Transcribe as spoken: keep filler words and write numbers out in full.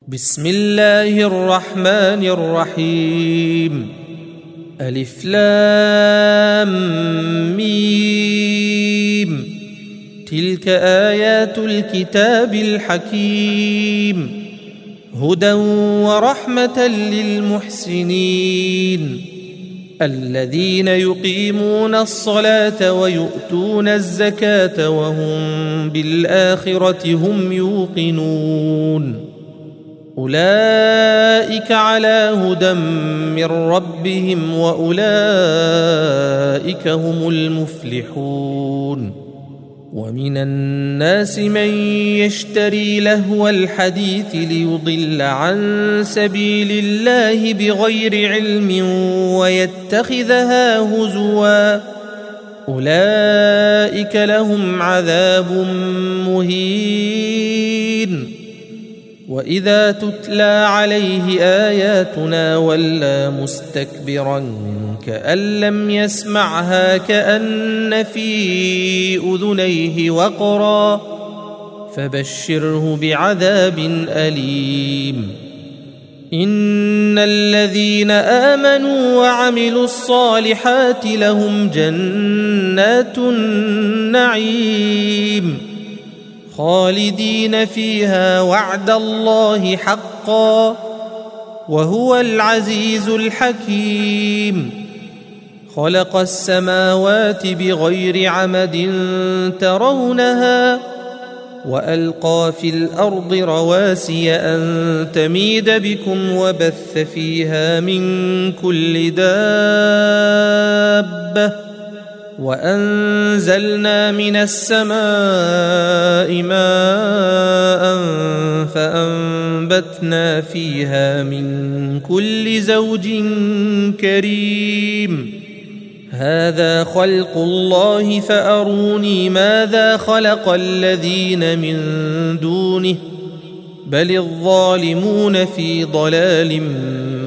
بسم الله الرحمن الرحيم. ألف لام ميم. تلك آيات الكتاب الحكيم، هدى ورحمة للمحسنين الذين يقيمون الصلاة ويؤتون الزكاة وهم بالآخرة هم يوقنون. أولئك على هدى من ربهم وأولئك هم المفلحون. ومن الناس من يشتري لهو الحديث ليضل عن سبيل الله بغير علم ويتخذها هزوا، أولئك لهم عذاب مهين. وإذا تتلى عليه آياتنا ولى مستكبرا كأن لم يسمعها كأن في أذنيه وقرا، فبشره بعذاب أليم. إن الذين آمنوا وعملوا الصالحات لهم جنات النعيم خالدين فيها وعد الله حقا، وهو العزيز الحكيم. خلق السماوات بغير عمد ترونها وألقى في الأرض رواسي أن تميد بكم وبث فيها من كل دابة، وأنزلنا من السماء ماء فأنبتنا فيها من كل زوج كريم. هذا خلق الله فأروني ماذا خلق الذين من دونه، بل الظالمون في ضلال